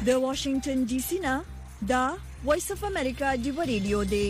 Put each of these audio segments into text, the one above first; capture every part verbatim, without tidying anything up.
د واشنگټن ډي سي نه دا وایس اف امریکا دی رادیو دی.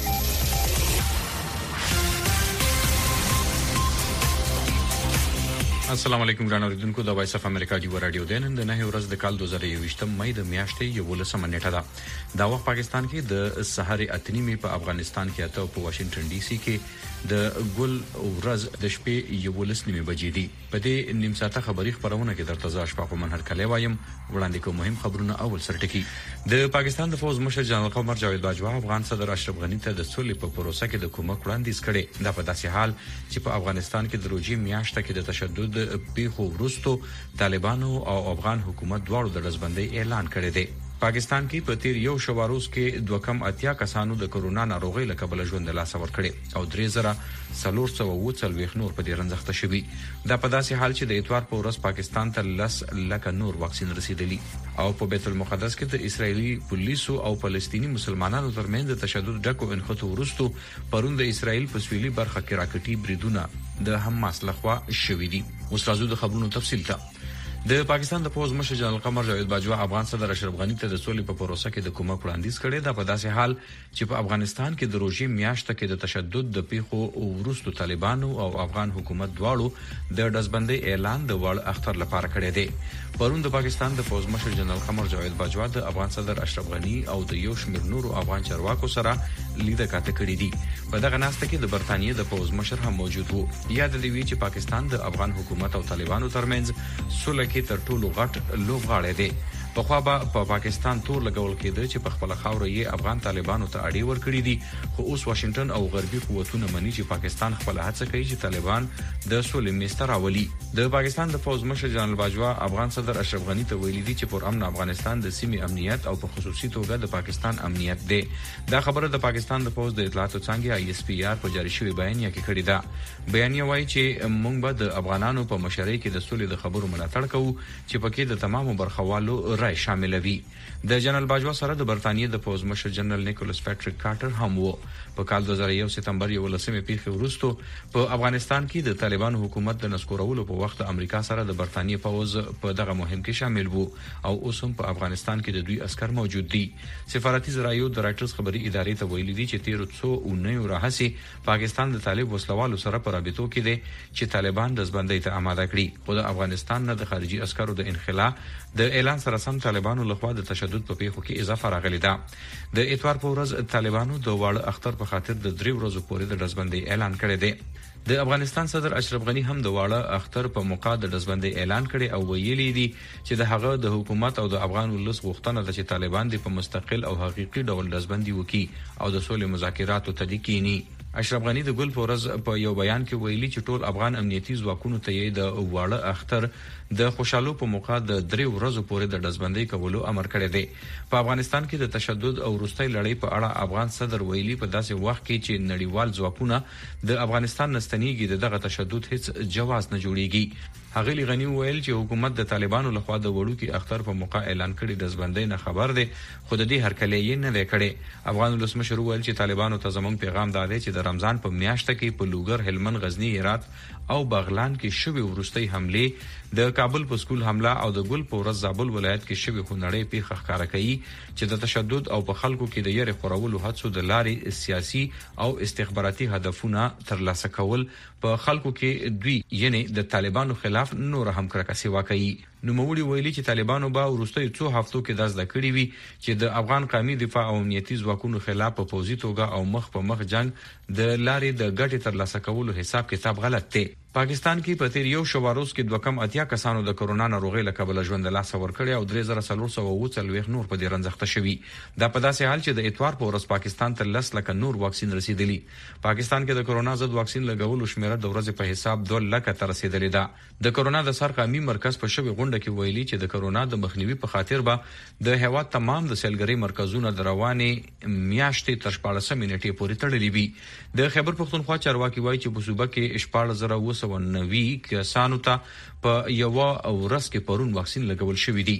السلام علیکم ګران اوریدونکو، د وایس اف امریکا دی رادیو دی نن د نه ورځ د کال دوه زره یوویشت مې د میاشتې یولسمه نیټه ده. دا وخت پاکستان کې د سحر اتنیمې په افغانستان کې اته په واشنگټن ډي سي کې د ګل ورځ د شپې یولس نیمه بجې دي. په دې نیم ساعته خبري خبرونه کې درته ځا شپه په منهر کلی وایم. وړاندې کوم مهم خبرونه. اول سرټکی د پاکستان د فوز مشر جنرال قمر جاوید باجوا افغان صدر اشرف غنی ته د سولې په پروسه کې د کومک وړاندیز کړي. دا په داسې حال چې په افغانستان کې د روجي میاشته کې د تشدد پیښو وروسته طالبانو او افغان حکومت دواړو د رزبندۍ اعلان کړی دی. پاکستان کې په تیر یو شواروز کې دوه کم اتیا کسانو د کرونا ناروغۍ له کبله ژوند له لاسه ورکړي او درې زره څلور سوه اووه څلوېښت نور په دې رنځخته شوي. دا په داسې حال چې د اتوار په ورځ پاکستان ته لس لکه نور واکسین رسیدلی او په بیت المقدس کې د اسرایلی پولیسو او فلسطینی مسلمانانو ترمنځ د تشدد ډکو انخته وروسته پرون د اسرایل په سویلي برخه کې راکټي بریدونه د حماس لخوا شوي دي. اوس راځو د خبرونو تفصیل ته. د پاکستان د فوز مشر جنرال قمر جاوید باجوا افغان صدر اشرف غنی ته د سولې په پروسه کې د کومک وړاندیز کړي. دا په داسې حال چې په افغانستان کې د روژې میاشته کې د تشدد د پیښو وروسته طالبانو او افغان حکومت دواړو د دزبندۍ اعلان د وړ اختر لپاره کړی دی. پرون د پاکستان د فوز مشر جنرال قمر جاوید باجوا د افغان صدر اشرف غنی او د یو شمېر نورو افغان چارواکو سره لیده کاته کړې دي. په دغه ناسته کې د برتانیې د فوز مشر هم موجود وو. یاد دی وی چې پاکستان د افغان حکومت او طالبانو ترمنځ سولې کې تر ټولو غټ لوبغاړی دی. په خوا به په پا پاکستان تور لګول کېده چې په خپل خاوره یې افغان طالبانو ته اړې ورکړي دي، خو اوس واشنگټن او غربي قوتونه مني چې پاکستان خپل هڅه کوي چې طالبان د سولې میز ته راولي. د پاکستان د فوز مشر جنرال باجوا افغان صدر اشرف غنی ته ویلي دي چې پر امن افغانستان د سیمې امنیت او په خصوصي توګه د پاکستان امنیت دی. دا خبره د پاکستان د فوز د اطلاعاتو څانګې آی اس پی آر په جاری شوی بیانیه کې کړې ده. بیانیه وایي چې موږ به د افغانانو په مشرۍ کې د سولې د خبرو ملاتړ کوو چې پکې د تمامو برخوالو رائے شامل وي. د جنرال باجوا سره د برتانیې د فوز مشر جنرال نیکولس پیټریک کارټر هم وو. په کال دوه زره یو سپتمبر یولسمې پیښې وروسته په افغانستان کې د طالبانو حکومت د نسکورولو په وخت امریکا سره د برتانیې فوز په دغه مهم کې شامل وو او اوس هم په افغانستان کې د دوی عسكر موجود دي. سفارتي ذرایعو د رایټرز خبري ادارې ته ویلي دي چې تیر څو اونیو راهسي پاکستان د طالب وسلوالو سره په رابطو کې دي چې طالبان رزبندۍ ته آماده کړي. خو د افغانستان نه د خارجي عسکرو د انخلا د اعلان سره سم طالبانو لخوا د تشدد په پیښو کې اضافه راغلی ده. د اتوار په ورځ طالبانو د واړه اختر په خاطر د درې ورځو پورې د رزبندۍ اعلان کړی دی. د افغانستان صدر اشرف غنی هم د واړه اختر په موقع د رزبندۍ اعلان کړي او ویلي دي چې د هغه د حکومت او د افغان ولس غوښتنه ده چې طالبان د په مستقل او حقيقي ډول رزبندۍ وکړي او د سولې مذاکراتو ته دکینی. اشرف غنی د ګل فورز په یو بیان کې ویلي چې ټول افغان امنیتي ځواکونو ته یې د واړه اختر د خوشحالو په موقع د درې ورځو پورې د دزبندۍ کولو امر کړی دی. په افغانستان کې د تشدد او وروستۍ لړۍ په اړه افغان صدر ویلي په داسې وخت کې چې نړیوال ځواکونه د افغانستان نستنیږي دغه تشدد هیڅ جواز نه جوړیږي. هغه غنی ویل چې حکومت د طالبانو لخوا د وړوکی اختر په موقع اعلان کړي دزبندۍ نه خبر دی، خو د دې هرکلی یې نه دی کړی. افغان ولسمشر ویل چې طالبانو ته زموږ پیغام دا دی چې د رمضان په میاشته کې په لوګر، هلمند، غزنی، هرات او بغلان کې شوی ورستۍ حمله، د کابل په سکول حمله او د ګل په ورځ زابل ولایت کې شوی خونړۍ پیښه ښکاره کوي چې د تشدد او په خلکو کې د یری خورولو هڅو د لارې سیاسي او استخباراتي هدفونه ترلاسه کول په خلکو کې دوی یعنی د طالبانو خلاف نور هم کرکسي واقعي. نوموړي ویلي چې طالبانو به ورستۍ څو هفتو کې داس د کړی وي چې د افغان قومي دفاع او امنیتي ځواکونو خلاف په پوزي توګه او مخ په مخ جنگ د لارې د ګټې ترلاسه کولو حساب کتاب غلط دی. پاکستان کې په تیر یو شواروز کې دوه کم اتیا کسانو د کرونا ناروغۍ له کبله ژوند له لاسه ورکړي او درې زره څلور سوه اووه څلوېښت نور په دې رنځخته شوي. دا په داسې حال چې د اتوار په ورځ پاکستان ته لس لکه نور واکسین رسیدلی. پاکستان کې د کرونا ضد واکسین لګولو شمیره د ورځې په حساب دوه لکه ته رسیدلې ده. د کرونا د سر قومي مرکز په شوی غونډه کې ویلي چې د کرونا د مخنیوي په خاطر به د هیواد تمام د سیلګرۍ مرکزونه د روانې میاشتې تر شپاړسمې نیټې پورې تړلي وي. د خیبر پښتونخوا چارواکي وایي چې په صوبه کې شپاړس زره اوه سوه نوي کسانو ته په یو ورځ کې پرون واکسین لګول شوی دی.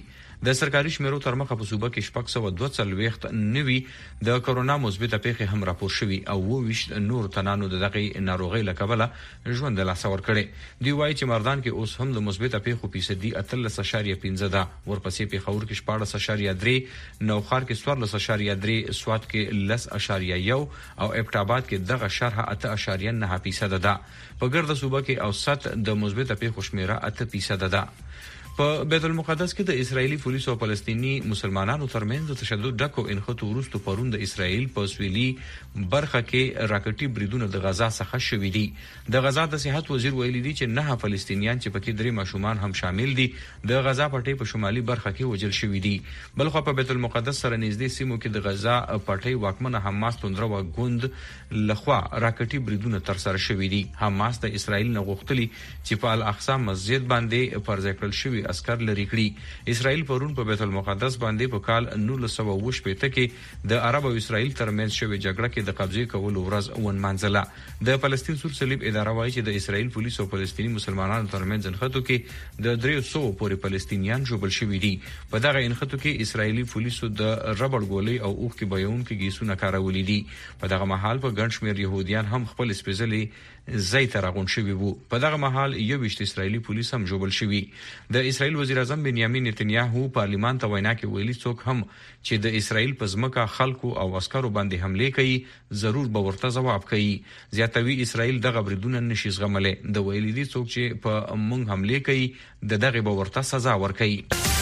د سرکاري شمیرو تر مخه په صوبه کې شپږ سوه دوه څلوېښت نوي د کرونا مثبت پیښې هم راپور شوي او وویشت نور تنانو د دغه ناروغي له کبله ژوند له لاسه ورکړي. دی وايي چې مردان کې اوس هم د مثبت پیښو فیصدي اتلس اشاریه پنځه ده. ورپسې پیښور کې شپاړس اشاریه درې، نوخار کې څوارلس اشاریه درې، سوات کې لس اشاریه یو او ابټاباد کې دغه شرح اته اشاریه نه فیصد ده. په ګرده صوبه کې اوسط د مثبت پیښو شمیره اته فیصد ده. په بیت المقدس کې د اسرایلی پولیسو او فلسطینی مسلمانانو ترمنځ د تشدد ډکو انخته وروسته پرون د اسرایل په سویلي برخه کې راکټي بریدونه د غزا څخه شوې دي. د غزا د صحت وزیر ویلي دی چې نه فلسطینیان چې پکې درې ماشومان هم شامل دي د غزا پټي په شمالي برخه کې وژل شوې دي. بلخو په بیت المقدس سره نږدې سیمو کې د غزا پټي واکمنه حماس توندره و ګوند لخوا راکټي بریدونه تر سره شوې دي. حماس د اسرایل نه غوښتلي چې په الاقصی مسجد باندې پر ځای کړل شوی عسكر لري کړي. اسرائیل پرون په بیت المقدس باندې په کال نولس سوه اوه شپېته کې د عرب او اسرائیل ترمنځ شوې جګړه کې د قبضې کولو ورځ ونمانځله. د فلسطین سور صلیب اداره وايي چې د اسرائیل پولیسو او فلسطینی مسلمانانو ترمنځ انخته کې د درې سوو پورې فلسطینیان ژوبل شوي دي. په دغه انخته کې اسرائیلي پولیسو د ربړ ګولۍ او اوښ کې بيونکي ګیسونه کارولي دي. په دغه مهال په ګڼ شمېر يهوديان هم خپل سپېڅلي ځای ته راغون شوي وو. په دغه مهال یو ویشت اسرائیلي پولیس هم ژوبل شوي. د اسرائیل وزیر اعظم بنیامین نتنیاهو پارلیمان ته وینا کې ویلي څوک هم چې د اسرائیل په ځمکه خلکو او عسکرو باندې حمله کوي ضرور به ورته ځواب کوي. زیاتوي اسرائیل دغه بریدونه نشي زغملی. د ویلي دي څوک چې په مونږ حمله کوي د دغه به ورته سزا ورکوي.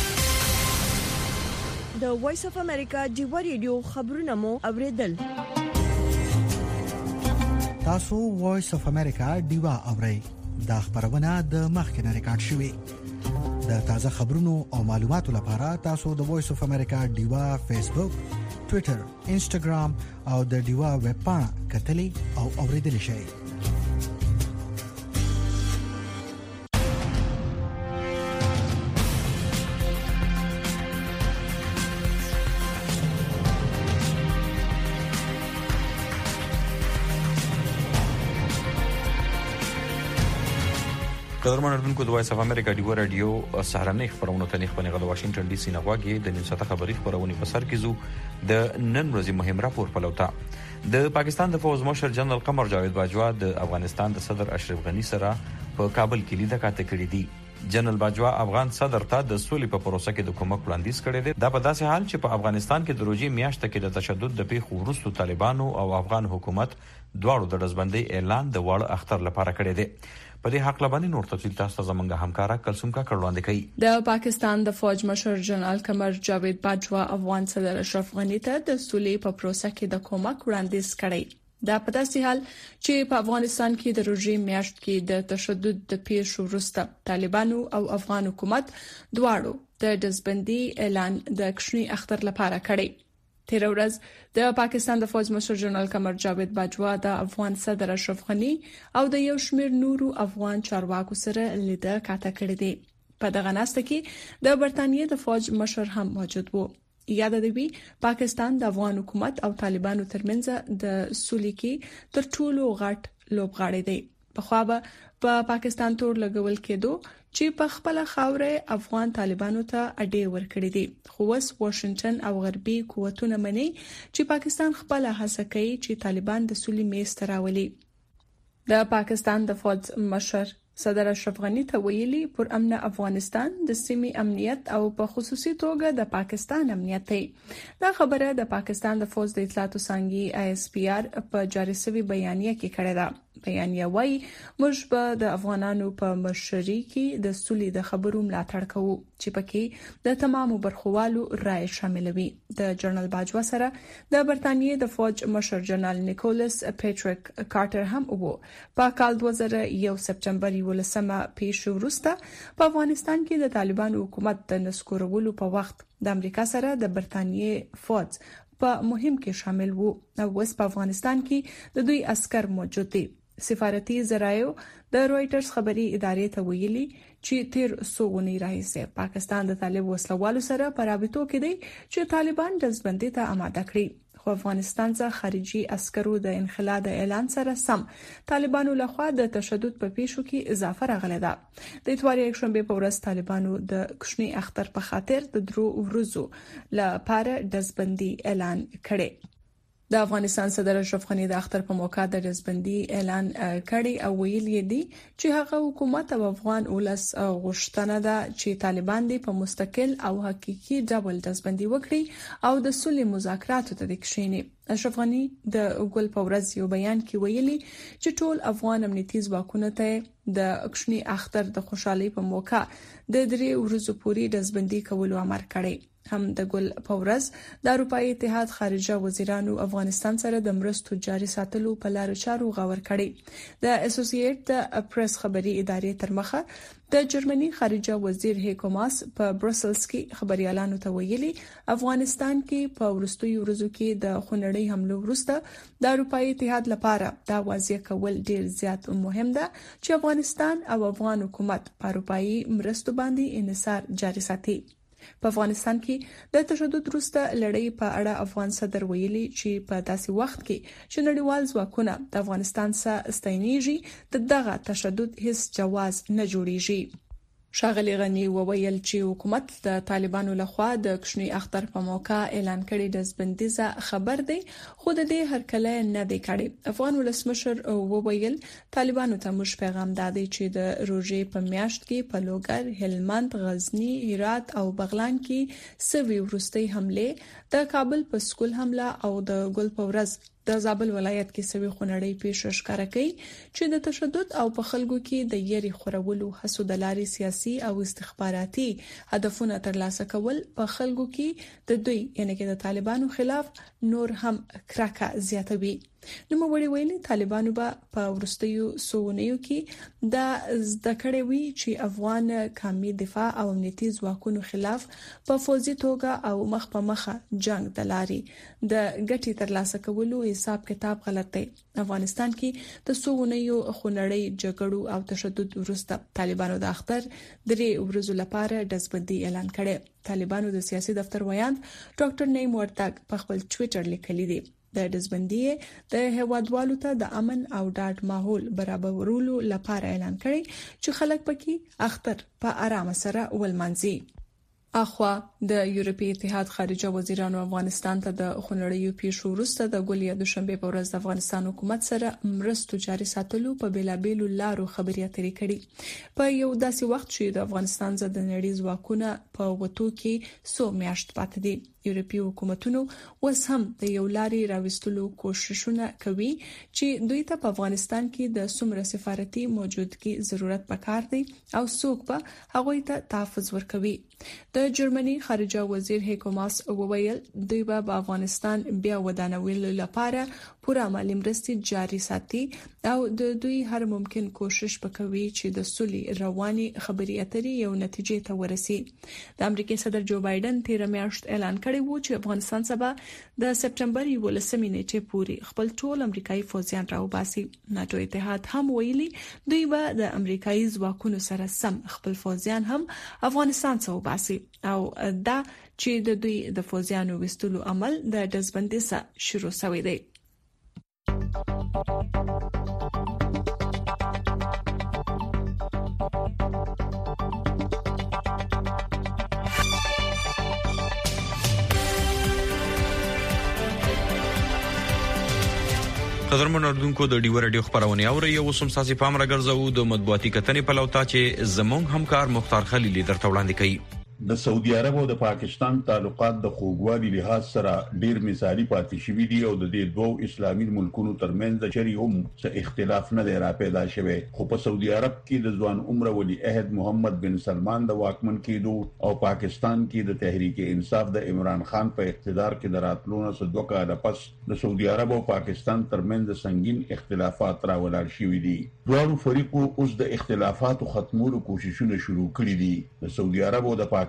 د وایس اف امریکا ډیوا ریډیو خبرونه مو اوریدل. تاسو وایس اف امریکا ډیوا اورئ. دا خبرونه د مخکنه ریکارډ شوې. د تازه خبرونو او معلوماتو لپاره تاسو د وایس اف امریکا ډیوا فیسبوک، ټوئیټر، انسټاګرام او د ډیوا ویب پاڼه کتلی او اوریدلی شئ. قدرمن اردوونکو د وایس اف امریکا ډیوا رادیو سهارنۍ خبرونه ته نخبه غو واشنگټن ډي سي نغواګي د نیم ساعته خبري خبرونه په سر کې زو د نن ورځې مهم راپور پلوتا. د پاکستان د فوز مشر جنرال قمر جاوید باجوا د افغانستان د صدر اشرف غنی سره په کابل کې لیدنه کړې دي. جنرال باجوا افغان صدر ته د سولې په پروسه کې د کومک وړاندیز کړی دی. دا په داسې حال چې په افغانستان کې د روزي میاشت کې د تشدد د پیښو وروسته طالبانو او افغان حکومت دواړو د رزبندۍ اعلان د واړه اختر لپاره کړی دی. په دې حق لبانې نور تفصیل تاسو ته زمونږ همکارا کلثوم کا کړواندې کوي. د پاکستان د فوج مشر جنرال قمر جاوید باجوا افغان صدر اشرف غنی ته د سولې په پروسه کې د کومک وړاندیز کړی. دا په داسې حال چې په افغانستان کې د رژیم میاشت کې د تشدد د پیښو وروسته طالبانو او افغان حکومت دواړو د دزبندي اعلان د کشنی اختر لپاره کړی. تیر ورځ د پاکستان د فوج مشر جنرال قمر جاوید باجوا د افغان صدر اشرف غنی او د یو شمېر نورو افغان چارواکو سره لیدنه کاته کړې دي. په دغه ناسته کې د برتانیې د فوج مشر هم موجود وو. یاد دی پاکستان د افغان حکومت او طالبانو ترمنځ د سولې کې تر ټولو غټ لوبغاړی دی. په خو به په پاکستان تور لګول کېدو چې په خپل خاوره افغان طالبانو ته اډې ورکړې دي. خو اوس واشنگټن او غربي قوتونه مني چې پاکستان خپل هڅه کوي چې طالبان د سولې میز ته راولي. د پاکستان د فوج مشر صدر اشرف غنی ته ویلي پر امن افغانستان د سیمې امنیت او په خصوصي توګه د پاکستان امنیت دی. دا خبره د پاکستان د فوج د اطلاعاتو څانګې آی اس پی آر په جاري شوی بیانیه کې کړې ده. بیانیه وايي موږ به د افغانانو په مشرۍ کې د سولې د خبرو ملاتړ کوو چې پکې د تمامو برخوالو رائے شاملوي. د جنرال باجوا سره د برتانیې د فوج مشر جنرال نیکولس پیټریک کارټر هم وو. په کال دوه زره یو سپټمبر ولسمه پیښو وروسته په افغانستان کې د طالبانو حکومت د نسکورولو په وخت د امریکا سره د برتانیې فوج په مهم کې شامل وو. او اوس په افغانستان کې د دوی عسكر موجود دي. سفارتي ذرایو د رويټرز خبري ادارې ته ویلي چې تیر سوونی راځي پاکستان د طالب وسلوالو سره په رابطو کې دی چې طالبان دزبندۍ ته آماده کړي. خو افغانستان څخه خارجي عسکرو د انخلا د اعلان سره سم طالبانو لخوا د تشدد په پیښو کې اضافه راغله ده. د اتوار یک شنبه په ورځ طالبانو د کوچني اختر په خاطر د درو ورځو لپاره دزبندي اعلان کړي. د افغانستان صدر اشرف غنی د اختر په موقع د دزبندي اعلان کړي او ویلي دي چې هغه حکومت او افغان ولس غوښتنه ده چې طالبان دې په مستقل او حقيقي ډول دزبندي وکړي او د صلح مذاکراتو ته کښیني. اشرف غنی د ګل په ورځ یو بیان کې ویلي چې ټول افغان امنیتي ځواکونه ته د کوچني اختر د خوشحالي په موقع د درې ورځې پوري دزبندي کولو امر کړی. هم د ګل په ورځ د اروپאי اتحاد خارجه وزیرانو افغانستان سره د مرستو جاري ساتلو په لار چارو غور کړي. د اسوسییټډ پریس خبري ادارې تر مخه د جرمني خارجه وزیر هیکو ماس په بروسلز کې خبريالانو ته ویلي افغانستان کې په ورستیو ورځو کې د خونړۍ حملو وروسته د اروپאי اتحاد لپاره دا واضح کول ډیر زیات مهم ده چې افغانستان او افغان حکومت په اروپאי مرستو باندې انحصار جاري ساتي. په افغانستان کې د تشدد وروسته لړۍ په اړه افغان صدر ویلي چې په داسې وخت کې چې نړیوال ځواکونه د افغانستان سره ستاینېږي د دغه تشدد هیڅ جواز نه جوړیږي. ښاغلي غنی وویل چې حکومت د طالبانو لخوا د کوچني اختر په موقع اعلان کړي د زبندیزه خبر دی خو د دې هرکله نه دی کړی. افغان ولسمشر وویل طالبانو ته موږ پیغام دادی چې د روزې په میاشت کې په لوګر، هلمند، غزنی، هرات او بغلان کې سوي ورستي حمله، د کابل په سکول حمله او د ګل په ورځ د زابل ولایت کې سوي خونړۍ پیښه ښکاره کوي چې د تشدد او په خلکو کې د یری خورولو هڅو د لارې سیاسي او استخباراتي هدفونه ترلاسه کول په خلکو کې د دوی یعنی کې د طالبانو خلاف نور هم کرکه زیاتوي. نو موږ ویلي طالبانو به په ورستیو سونیو کې د زده کړې وی چې افغان قومي دفاع او امنیتي ځواکونو خلاف په فوزي توګه او مخ په مخه جنگ د لاري د ګټي ترلاسه کولو حساب کتاب غلط دی. افغانستان کې د سونیو خونړۍ جګړو او تشدد وروسته طالبانو د اختر درې ورځې لپاره دزبندي اعلان کړي. طالبانو د سیاسي دفتر ویاند ډاکټر نعیم ورتګ په خپل ټوئیټر لیکلي دی د دزبندي د هوادوالو ته د امن او ډاډ ماحول برابرولو لپاره اعلان کړي چې خلک پکې اختر په آرام سره ولمانځي. اخوا د یورپی اتحاد خارجه وزیرانو افغانستان ته د خونړیو پیښو وروسته د ګل یا دوشنبه په ورځ د افغانستان حکومت سره مرستو جاري ساتلو په بیلابېلو لارو خبرې اترې کړي. په یو داسې وخت چې د افغانستان ځد نړۍ ځواکونه په وټو کې سو میاشت پاتې دي. یورپی حکومتونو اوس هم د یو لاري راوستلو کوششونه کوي چې دوی ته په افغانستان کې د څومره سفارتي موجودګي ضرورت پکار دی او څوک به هغه ته تحفظ ورکوي. د جرمني خارجه وزیر هیکو ماس وویل دوی به په افغانستان بیا ودانولو لپاره پوره مالی مرستې جاري ساتي او د دوی هر ممکن کوشش وکوي چې د صلح رواني خبرې اترې یو نتیجې ته ورسي. د امریکای صدر جو بایدن تیر میاشت اعلان کړی و چې افغانستان سبا د سپټمبر یولسمې نیټې پورې خپل ټول امریکایي فوجیان راوباسي. ناتو اتحاد هم ویلي دوی به د امریکایي ځواکونو سره سم خپل فوجیان هم افغانستان څخه وباسي او دا چې د دوی د فوجیانو وستلو عمل د دزبندۍ سره شروع شوی دی. قدرمن اردوونکو د ډیو رادیو خبرونه اوري او سم ساسي پام راګرځو د مطبوعاتي کتنې په لوتا چې زمونږ همکار مختار خلیل درته وړاندې کوي. د سعودي عرب او د پاکستان تعلقات د خوږوالي لحاظ سره ډیر مثالی پاتې شوي دي او د دې دوه اسلامي ملکونو ترمنځ د چری هم څه اختلاف نه دی را پیدا شوی. خو په سعودي عرب کې د ځوان عمر ولی عہد محمد بن سلمان د واکمن کېدو او پاکستان کې د تحریک انصاف د عمران خان په اقتدار کې د راتلونو څخه دوه کاله پس د سعودي عرب او پاکستان ترمنځ سنگین اختلافات راولاړ شوي دي. دواړو فریقو اوس د اختلافاتو ختمولو کوششونه شروع کړي دي. د سعودي عرب او د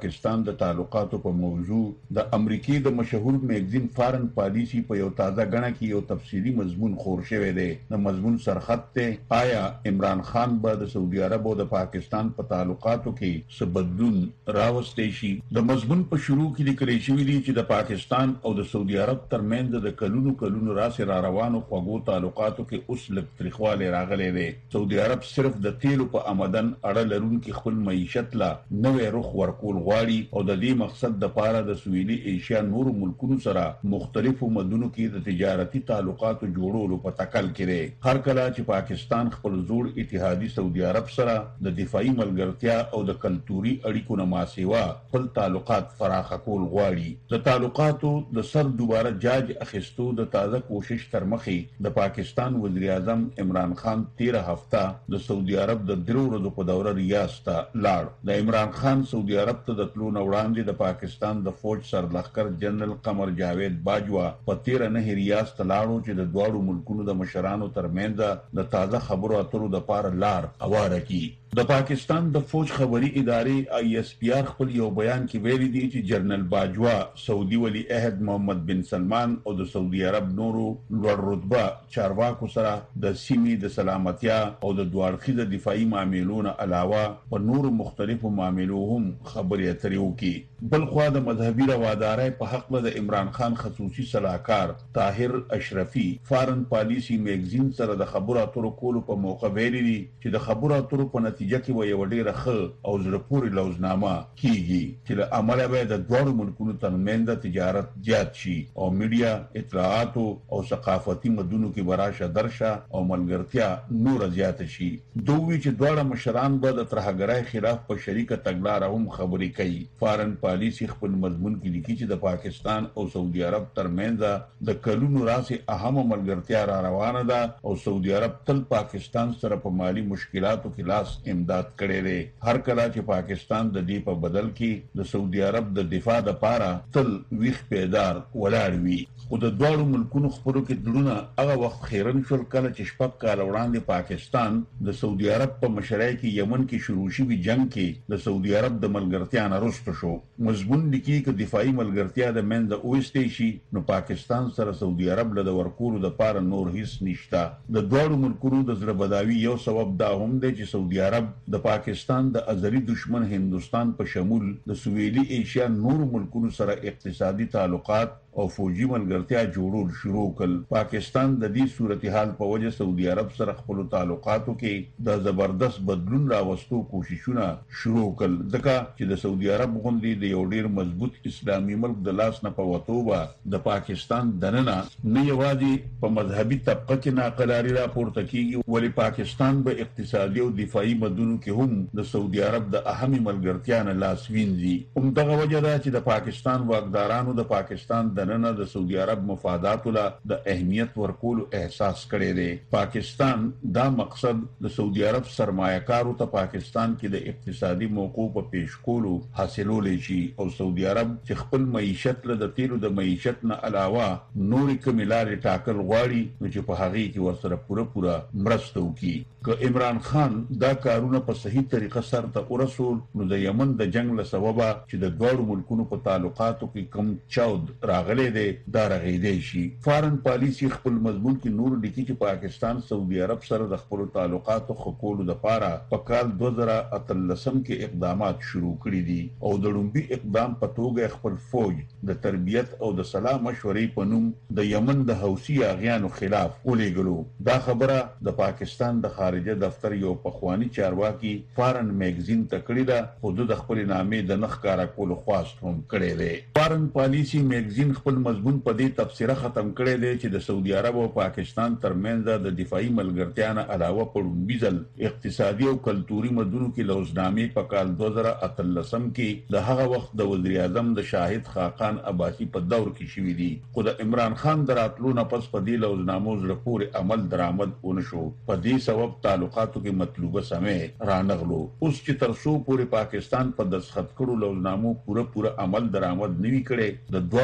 پاکستان د تعلقاتو په موضوع د امریکای د مشهور میگزین فارن پالیسی په یو تازه غنه کې یو تفصیلی مضمون خور شوی دی. د مضمون سرخط ته آیا عمران خان به د سعودي عرب او د پاکستان په تعلقاتو کې څه بدلون راوستي شي. د مضمون په شروع کې لیکل شوی دی چې د پاکستان او د سعودي عرب ترمنځ د کلونو کلونو راسي را روانو خوږو تعلقاتو کې اوس لږ تریخواله راغلی دی. سعودي عرب صرف د تیلو په آمدن اړه لرونکي خپل معیشت لا نوې رخ ورکول غواړي او د دې مقصد د پاره د سویلي ایشیا نور ملکونو سره مختلفو مدنو کې د تجارتي تعلقاتو جوړولو په تکل کې دی. هر کله چې پاکستان خپل زوړ اتحادي سعودي عرب سره د دفاعي ملګرتیا او د کلتوري اړیکو نه ماسیوا خپل تعلقات فراخ کول غواړي. د تعلقاتو د سر دوباره جاج اخیستو د تازه کوشش تر مخې د پاکستان وزیر اعظم عمران خان تیره هفته د سعودي عرب د درو ورځو په دوره ریاض ته لاړ. د عمران خان سعودي عرب ته د تلو وړاندې د پاکستان د فوج سرلښکر جنرال قمر جاوید باجوا په تیره نه ریاض ته لاړو چې د دواړو ملکونو د مشرانو ترمنځ د تازه خبرو اترو د پاره لار هواره کړي. د پاکستان د فوج خبري ادارې آی ایس پی آر خپل یو بیان کې ویلي دي چې جنرال باجوا سعودي ولی عہد محمد بن سلمان او د سعودي عرب نورو لوړ رتبه چارواکو سره د سیمې د سلامتیا او د دوړخیزه دفاعي معاملونو علاوه په نورو مختلفو معاملو هم خبرې اترې وکړي. بل خو د مذهبي روادارۍ په حق د عمران خان خصوصي صلاحکار طاهر اشرفي فارن پالیسی میگزین سره د خبرو اترو کولو په موقع ویلي دي چې د خبرو اترو په نتیجه کې وي یو ډېر ښه او زړه پورې لوزنامه کیږي چې له عمله به د دوه ملکونو ترمنځ تجارت زیات شي او میډیا اطلاعات او ثقافتي مدونو کې براشه درشه او ملګرتیا نور زیات شي. دوی چې دواړه مشران به د ترهګرۍ خلاف په شریکه تګلارې هم خبرې کوي. فارن پالیسی خپل مضمون کې لیکي چې د پاکستان او سعودي عرب ترمنځ د کلونو راسي اهم ملګرتیا را روانه ده او سعودي عرب تل پاکستان سره په مالی مشکلاتو کې لاس امداد کړي دي. هر کله چې پاکستان د دې په بدل کې د سعودي عرب د دفاع لپاره تل ویښ پیدار ولاړ وي. خو د دوه ملکونو خبرو کې دړونه هغه وخت خیرن شول کله چې شپږ کال وړاندې پاکستان د سعودي عرب په مشرۍ کې یمن کې شروع شوی جنگ کې د سعودي عرب د ملګرتیا نه رسټ شو. مضمون لیکي چې دفاعي ملګرتیا د منځ اوستې شي نو پاکستان سره سعودي عرب له ورکولو د پاره نور هیڅ نشته. د دوه ملکونو د زړه بداوي یو سبب دا هم دی چې سعودي عرب د پاکستان د ازلي دشمن هندستان په شمول د سویلي ایشیا نور ملکونو سره اقتصادي تعلقات او فوجي ملګرتیا جوړول شروع کړل. پاکستان د دې صورتحال په وجه سعودي عرب سره خپل تعلقاتو کې د زبردست بدلون راوستو کوششونه شروع کړل ځکه چې د سعودي عرب غونډې د یو ډیر مضبوط اسلامي ملک د لاس نه په وتوبه د پاکستان دننه نه یوازې په مذهبي طبقه کې ناقراری راپورته کیږي ولې پاکستان به اقتصادي او دفاعي مدونو کې هم د سعودي عرب د اهمي ملګرتیا نه لاس وینځي. همدغه وجه ده چې د پاکستان واکدارانو د پاکستان د نن د سعودي عرب مفادات له د اهمیت ورکولو احساس کړي دي. پاکستان دا مقصد د سعودي عرب سرمایه‌کارو ته پاکستان کې د اقتصادي موقعو په پیش کولو حاصلول شي او سعودي عرب چې خپل معیشت له د تیلو د معیشت نه علاوه نورې کومې لارې ټاکل غواړي نو چې په هغه کې ورسره پوره پوره مرسته وکړي. که عمران خان دا کارونه په صحیح طریقه سره ورسول نو د یمن د جنگ له سببه چې د دوه ملکونو په تعلقاتو کې کم چاود راغلی دی دا رغیدي شي. فارن پالیسی خپل مضمون کې نور لیکي چې پاکستان سعودي عرب سره د خپل تعلقاتو خکولو لپاره په کال دوه زره اتلسم کې اقدامات شروع کړي دي او د لومبي اقدام په توګه خپل فوج د تربیت او د سلام مشورې په نوم د یمن د حوثي اغیانو خلاف ولېګلو. دا خبره د پاکستان د خارجه دفتر یو پخوانی چارواکي فارن میگزین تکړه ده خو د خپل نامې د نخ کارا کول خواست هم کړي دي. فارن پالیسی میگزین خپل مضمون په دې تفسیره ختم کړي دي چې د سعودي عرب او پاکستان ترمنځ د دفاعي ملګرتیا نه علاوه په لومبیزل اقتصادي او کلتوري مدونو کې لوزنامې په کال دوه زره اتلسم کې د هغه وخت د وزیر اعظم د شاهد خاقان عباسي په دور کې شوې دي. خو د عمران خان دراتلو نه پس په دې لوزنامو زړه پورې عمل درآمد ونشو. په دې سبب تعلقاتو کې مطلوبه سمې رانغلو. اوس چې تر څو پورې پاکستان په دستخط کړو لوزنامو پوره پوره عمل درآمد نوي کړي د دوه ملکونو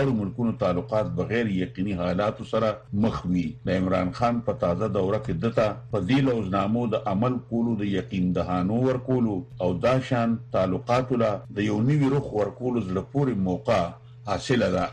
هیوادونو تعلقات بغیر یقیني حالات سره مخ وي. د عمران خان په تازه دوره کې دته په دې لوزنامو د عمل کولو د یقین دهانو ورکولو او دا شان تعلقات له د یو نوي روح ورکولو زړه پورې موقع حاصله ده.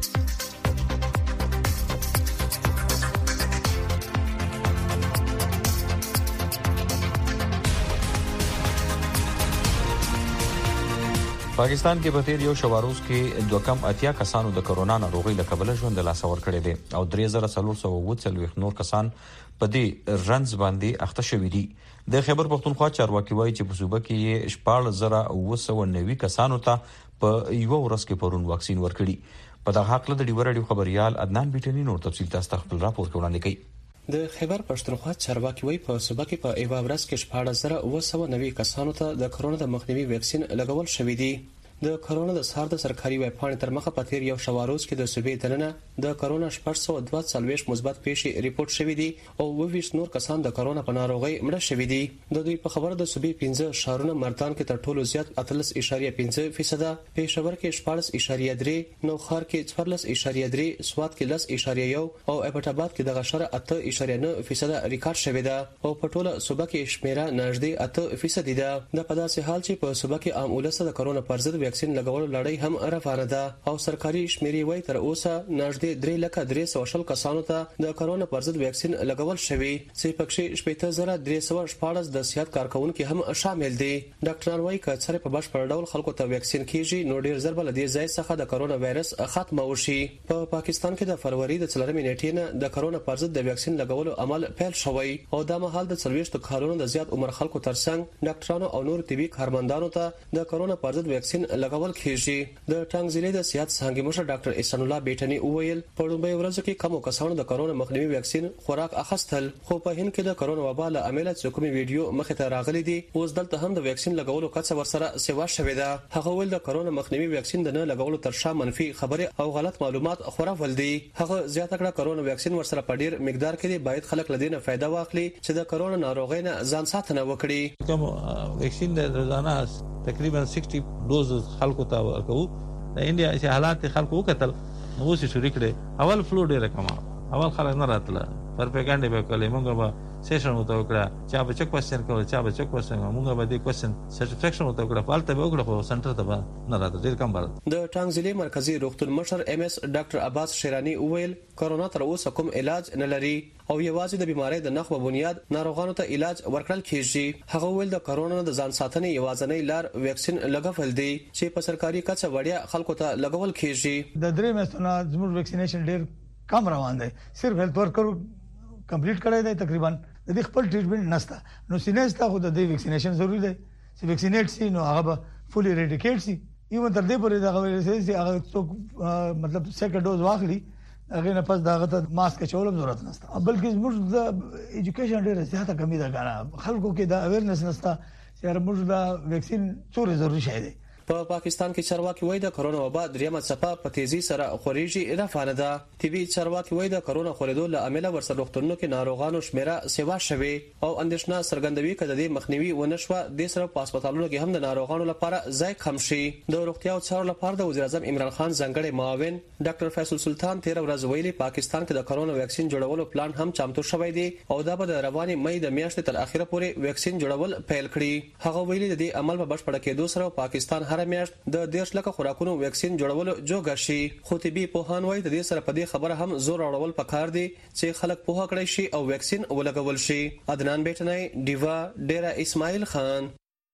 پاکستان کې په تیر یو شواروز کې دوه کم اتیا کسانو د کرونا ناروغي له کبله ژوند له لاسه ورکړي دي او درې زره څلور سوه اووه څلوېښت نور کسان په دې رنځ باندې اخته شوي دي. د خیبر پختونخوا چارواکي وایي چې په صوبه کې شپږ زره اووه سوه نوي کسانو ته په یو ورځ کې پرون واکسین ورکړي. په دغه حق له د ډیوه رادیو خبريال عدنان بیٹنی نور تفصیل تاسو خپل راپور کې وړاندې کوي. د خیبر پښتونخوا چارواکي وایي په صوبه کې په یو ورځ کې شپږ زره اووه سوه نوي کسانو ته د کرونا د مخنیوي واکسین لګول شوی دی. د کرونا د سار د سرکاري ویب پاڼې تر مخه په تیر یو شواروز کې د صوبې دننه د کرونا شپږ سوه دوه څلوېښت مثبت پیښې ریپورت شوې دي او اووه ویشت نور کسان د کرونا په ناروغۍ مړه شوي دي. د دوی په خبره د صوبې پنځه ښارونه مردان کې تر ټولو زیات اتلس اشاریه پنځه فیصد، پېښور کې شپاړس اشاریه درې، نوخار کې څوارلس اشاریه درې، سوات کې لس اشاریه یو او ایبټ آباد کې دغه شره اته اشاریه نه فیصد ریکارډ شوې ده او په ټوله صوبه کې شمیره نږدې اته فیصد ده. د په داسې حال چې په صوبه کې عام ولس د کرونا پر ضد واکسین لګولو لړۍ هم روانه ده او سرکاري شمیرې وایي تر اوسه نږدې درې لکه درې سوه شل کسانو ته د کرونا پر ضد واکسین لګول شوی چې پکې شپږ زره درې سوه شپاړس د صحت کارکونکو هم شامل دي. ډاکټران وایي چې څره په بشپړ ډول خلکو ته واکسین کیږي نو ډیر ضرب له دې ځای څخه د کرونا وایرس ختمه وشي. په پا پاکستان کې د فروری د څلورمې نیټې نه د کرونا پر ضد د واکسین لګولو عمل پیل شوی او دا مهال د څلوېښت کالونو د زیات عمر خلکو ترڅنګ ډاکټرانو او نور طبي کارمندانو ته د کرونا پر ضد واکسین لګول کیږي. د ټانګ ضلع د صحت څانګې مشر ډاکټر احسان الله بیٹنی وویل په لومړۍ ورځو کې کمو کسانو د کرونا مخنیوي واکسین خوراک اخیستل خو په هند کې د کرونا وبا له امله چې کومې ویډیو مخې ته راغلي دي اوس دلته هم د واکسین لګولو کڅه ورسره سیوا شوې ده. هغه ویل د کرونا مخنیوي واکسین د نه لګولو تر شا منفي خبره او غلط معلومات خورول دي. هغه زیاته کړه کرونا واکسین ورسره په ډیر مقدار کې باید خلک لدینه فائدہ واخلي چې د کرونا ناروغۍ نه ځان ساتنه وکړي. کوم واکسین د روزانه تقریبا شصت ډوز خلکو ته ورکوو. د انډیا چې حالات خلکو وکتل نو اوس شروع کړي اول فلو ډیره کما اول خلک نه راتله پرپګاندا به کله مونږ به سیشن وته وکړه چا به چک کوېسچن کول چا به چک کوېسچن مونږ به دې کوېسچن سټیفیکشن وته وکړه پالته به وکړه په سنټر ته نه راته ډیر کم بار. د ټانګ ضلع مرکزی روغتون مشر ام اس ډاکټر عباس شیرانی وویل کرونا تر اوسه کوم علاج نه لري او یوازې د بیماری د نخ په بنیاد ناروغانو ته علاج ورکړل کیږي. هغه ویل د کرونا د ځان ساتنې یوازینی لار واکسین لګول دی چې په سرکاري کڅه وړیا خلکو ته لګول کیږي. د درې میاشتو زموږ ویکسینیشن ډیر کم روان دی صرف هیلث ورکر کمپلیټ کړی دی تقریبا د دې خپل ټریټمنټ نشته نو سینېستا خو د دې ویکسینیشن ضروری دی چې ویکسینیټ شي نو هغه به فولي ریډیکیټ شي ایون تر دې پورې دا غوړي چې هغه څوک مطلب سیکنډ ډوز واخلي هغه نه پس داغه ته ماسک چولم ضرورت نشته بلکې موږ د ایجوکیشن ډیره زیاته کمی ده غواړم خلکو کې دا اویرنس نشته چې موږ دا ویکسین څوره ضروري شي دی. په پاکستان کې چارواکي وایي د کرونا وبا دریمه څپه په تیزی سره خوريږي روانه ده. طبي چارواکي وایي د کرونا خورېدو له امله ورسره روغتونونو کې ناروغانو شمیره سیوا شوي او اندېښنه څرګندوي چې د دې مخنیوي ونشوه د سره په هسپتالونو کې هم د ناروغانو لپاره ځای کم شي. د روغتیا او څارنې لپاره د وزیر اعظم عمران خان ځانګړی معاون ډاکټر فیصل سلطان تیر ورځ ویلي پاکستان کې د کرونا واکسین جوړولو پلان هم چمتو شوی دی او دا به د رواني مې د میاشتې تر اخره پورې واکسین جوړول پیل کړي. هغه ویلي د دې عمل په بشپړ کېدو سره پاکستان هر میاشت د دیش لکه خوراکونو واکسین جوړولو جوګه شي. خو طبي پوهان وایي د دې سره په دې خبره هم زور اړول پکار دي چې خلک پوهه کړي شي او واکسین ولګول شي. عدنان بیٹنی ډیوا ډیرا اسماعیل خان.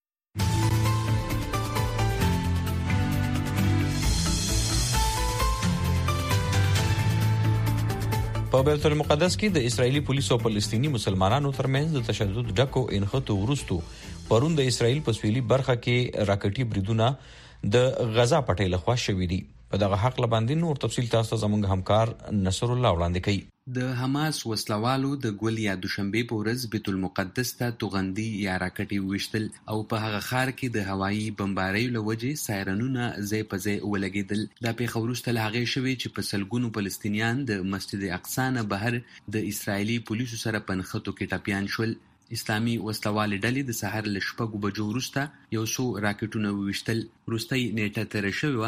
په بیت المقدس کې د اسرایلی پولیسو او فلسطینی مسلمانانو ترمنځ د تشدد ډکو انخته ورستو پرون د اسرایل په سویلي برخه کې راکټي بریدونه د غزا پټې لخوا شوې دي. په دغه حق لباندې نور تفصیل تاسو زموږ همکار نصر الله وړاندې کوي. د حماس وسلوالو د ګول یا دوشنبه په ورځ بیت المقدس ته توغندي یا راکټي وشتل او په هغه خار کې د هوایي بمبارۍ لوجې سایرنونه ځای په ځای ولګیدل. دا پیښه وروسته له هغې شوې چې په سلګونو فلسطینیان د مسجد اقصی نه بهر د اسرایلی پولیسو سره په نښتو کې ټپیان شول. اسلامي وسلوالې ډلې د سحر له شپږو بجو وروسته یو څو راکټونه وویشتل. وروستۍ نیټه تېره شوې وه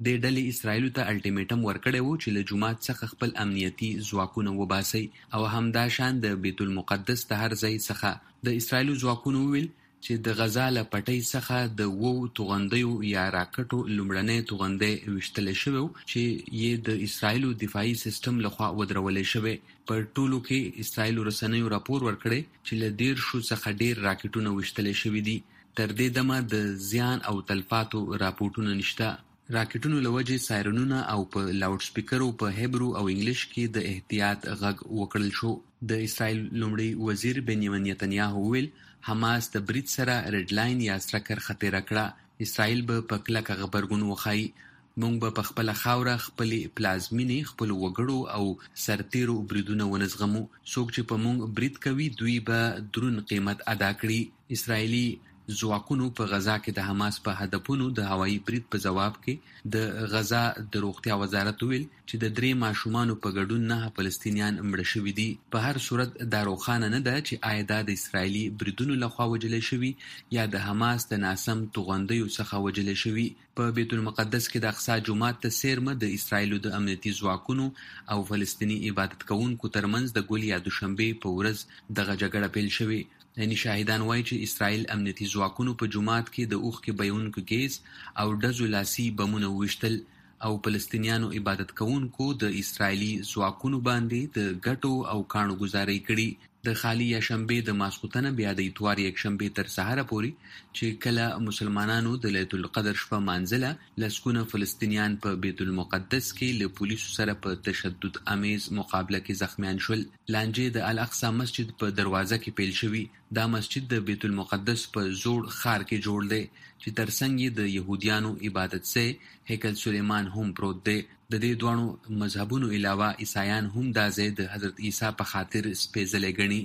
د ډلې اسرائیل ته الټیمیټم ورکړی وو چې له جمعات څخه خپل امنیتي ځواکونه وباسي او همدا شان د بیت المقدس ته هر ځای څخه د اسرائیل ځواکونو ویل چې د غزا له پټۍ څخه د وو توغندیو یا راکټو لومړنۍ توغندۍ وشتل شوی چې یې د اسرائیل دفاعي سیستم لخوا ودرولې شوی. پر ټولو کې اسرائیل رسنیو راپور ورکړی چې له ډیر شو څخه ډیر راکټونه وشتل شوی دي. تر دې دمه د زیان او تلفاتو راپورټونه نشته. راکټونو لوجه سایرنونه او په لاوډ سپیکرو په هیبرو او انګلیش کې د احتیاط غږ وکړل شو. د اسرائیل لومړي وزیر بنیامین نتنیاهو ویل حماس د برید سره ریډ لاین یا سره کرښه تېره کړه. اسرائیل به په کلکه غبرګون وښایي. موږ به په خپله خاوره خپلې پلازمینې خپلو وګړو او سرتیرو بریدونه ونه زغمو. څوک چې په موږ برید کوي دوی به درون قیمت ادا کړي. اسرائیلي ځواکونو په غزا کې د حماس په هدفونو د هوایي برید په جواب کې د غزا د روغتیا وزارت ویل چې د درې ماشومانو په ګډون نه فلسطینیان مړه شوي دي. په هر صورت دا روښانه نه ده چې آیا دا د اسرائیلي بریدونو لخوا وژلې شوي یا د حماس د ناسم توغندیو څخه وژلې شوي. په بیت المقدس کې د اقصی جومات ته څیرمه د اسرائیلو د امنیتي ځواکونو او فلسطیني عبادت کوونکو ترمنځ د ګل یا دوشنبې په ورځ دغه جګړه پیل شوې. یعنی شاهدان وایي چې اسرائیل امنیتي ځواکونو په جومات کې د اوښکې بهیونکو ګیس او ډزو لاسي بمونه وویشتل او فلسطینیانو عبادت کوونکو د اسرائیلي ځواکونو باندې د ګټو او کاڼو ګزارۍ کړي. د خالی یا شنبې د ماسخوتنه بیا د اتوار یک شنبې تر سهاره پورې چې کله مسلمانانو د لیلة القدر شپه مانځله لسګونه فلسطینیان په بیت المقدس کې له پولیسو سره په تشدد امیز مقابله کې زخمیان شول. لانجې د الاقصی مسجد په دروازه کې پیل شوي. دا مسجد د بیت المقدس په زوړ ښار کې جوړ دی چې ترڅنګ یې د یهودیانو عبادت ځای هیکل سلیمان هم پروت دی. د دې دوانو مذهبونو علاوه عیسایان هم دا ځای د حضرت عیسی په خاطر سپېڅلی ګڼي.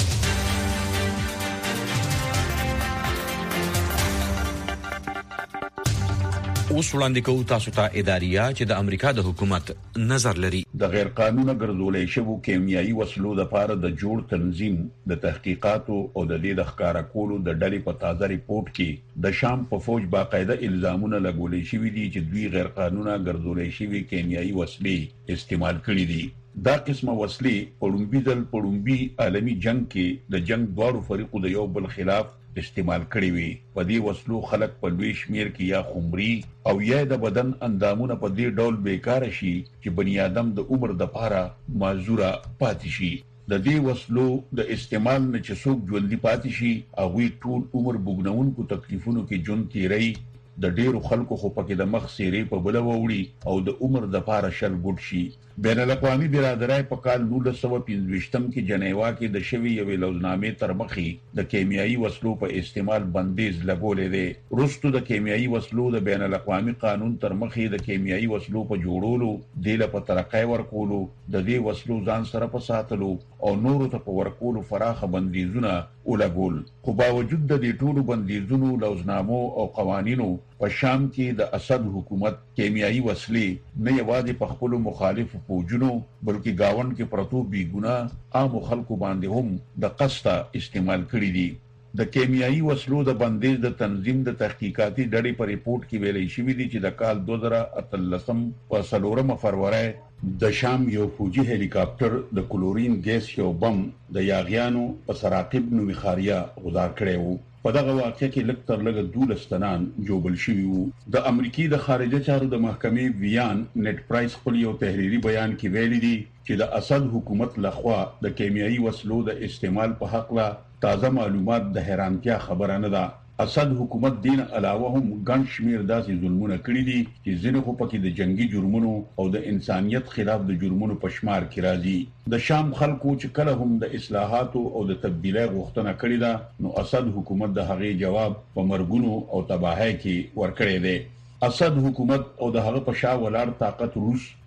اوس وړاندې کوو تاسو ته اداریه چې د امریکا د حکومت نظر لري. د غیر قانوني ګرځولې شوو کیمیاوي وسلو لپاره د جوړ تنظیم د تحقیقاتو او د دې د ښکارا کولو د ډلې په تازه ریپورت کې د شام په فوج باقاعده الزامونه لګولې شوي دي چې دوی غیر قانوني ګرځولې شوي کیمیاوي وسلې استعمال کړې دي. دا قسمه وسلې پړومبي دل پړومبي عالمي جنگ کې د جنگ دوارو فریقو د یو بل خلاف استعمال کړی وي. په دې وسلو خلک په لوی شمیر کې یا خمري او یا د بدن اندامونه په دې ډول بیکاره شي چې بنی آدم د عمر د پاره معذوره پاتې شي. د دې وسلو د استعمال نه چې څوک ژوندي پاتې شي هغوی ټول عمر بوګنونکو تکلیفونو کې ژوند تیری. د ډیرو خلکو خو پکې د مخ سیرې په بله ووړي او د عمر د پاره شل ګډ شي. بین الاقوامي برادرۍ په کال نولس سوه پنځویشتم کې جنیوا کې د شوي یوې لوزنامې تر مخې د کیمیاوي وسلو په استعمال بندیز لګولې دی. وروستو د کیمیاوي وسلو د بین الاقوامي قانون تر مخې د کیمیاوي وسلو په جوړولو دې له په ترقۍ ورکولو د دې وسلو ځان سره په ساتلو او نورو ته په ورکولو فراخه بندیزونه ولګول. خو باوجود د دې ټولو بندیزونو لوزنامو او قوانینو په شام کې د اسد حکومت کیمیاوي وسلې نه یوازې په خپلو مخالفو فوجونو بلکې گاوند کې پرتو بی ګناه عام خلکو باندې هم د قصده استعمال کړي دي. د کیمیاوي وسلو د بندیز د تنظیم د تحقیقاتي ډلې په ریپورت کې ویلي شوي دي چې د کال دوه زره اتلسم په څلورمه فروری د شام یو فوجي هلیکاپټر د کلورین ګیس یو بم د یاغیانو په سراقب نومي خاریه غذار کړی وو. په دغه واقعه کې لږ تر لږه دولس تنان جوبل شوي وو. د امریکې د خارجه چارو د محکمې ویان نیټ پرایس خپل یو تحریري بیان کې ویلي دي چې د اسد حکومت لخوا د کیمیاوي وسلو د استعمال په حق لا تازه معلومات د حیرانتیا خبره نه ده. اسد حکومت دین علاوه هم ګڼ شمیر داسې ظلمونه کړي دي چې ځینې خو پکې د جنگي جرمونو او د انسانیت خلاف د جرمونو په شمار کې راځي. د شام خلکو چې کله هم د اصلاحاتو او د تبدیلۍ غوښتنه کړې ده نو اسد حکومت د هغې جواب په مرګونو او تباهۍ کې ورکړی دی. اسد حکومت او د هغه په شا ولاړ طاقت روس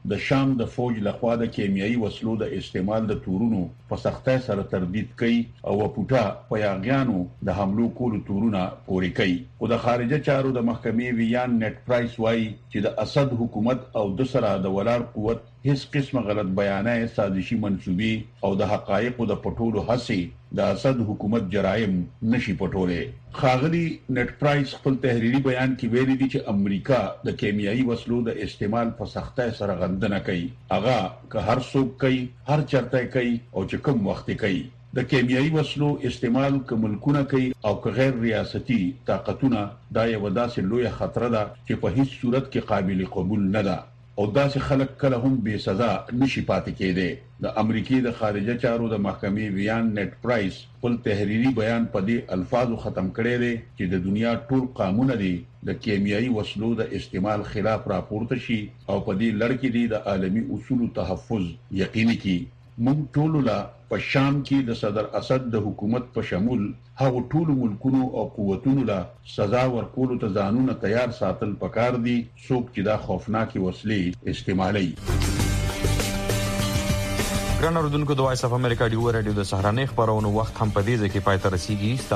د شام د فوج لخوا د کیمیاوي وسلو د استعمال د تورونو په سختۍ سره تردید کوي او پټا پیاغیانو د حملو کولو تورونه پوري کوي. او د خارجه چارو د محکمې ویان نت پرایس وایي چې د اسد حکومت او د سره د ولار قوت هیڅ قسمه غلط بیانې سازشي منسوبي او د حقایقو د پټولو هڅې د اسد حکومت جرایم نشي پټولې. خاغلی نت پرایس خپل تحریری بیان کې ویلي دي چې امریکا د کیمیاوي وسلو د استعمال په سختۍ سره غندنه کوي. اغا که هر څوک کوي، هر چرته کوي او چې کوم وخت کوي. د کیمیاوي وسلو استعمال که ملکونه کوي او که غیر ریاستي طاقتونه دا یو داسې لوی خطر ده چې په هیڅ صورت کې قابل قبول نه ده او داسې خلک کله هم بے سزا نشي پاتې کېدی. د امریکای د خارجه چارو د محکمې ویان نت پرایس خپل تحریری بیان په دې الفاظو ختم کړی دی چې د دنیا ټول قانون دي د کیمیاوي وسلو د استعمال خلاف راپورته شي او په دې لړ کې دي د عالمي اصول تحفظ یقیني کی. موږ ټول لا په شام کې د صدر اسد د حکومت په شمول هغه ټول ملکونو او قوتونو لا سزا ورکولو ته ځانونه تیار ساتل پکار دي څوک چې دا خوفناکي وسلې استعمالي. ګران اوردونکو د وایس اف امریکا دی ورډیو د سهارنې خبرونو وخت هم په دې ځکه پای ته رسیدي.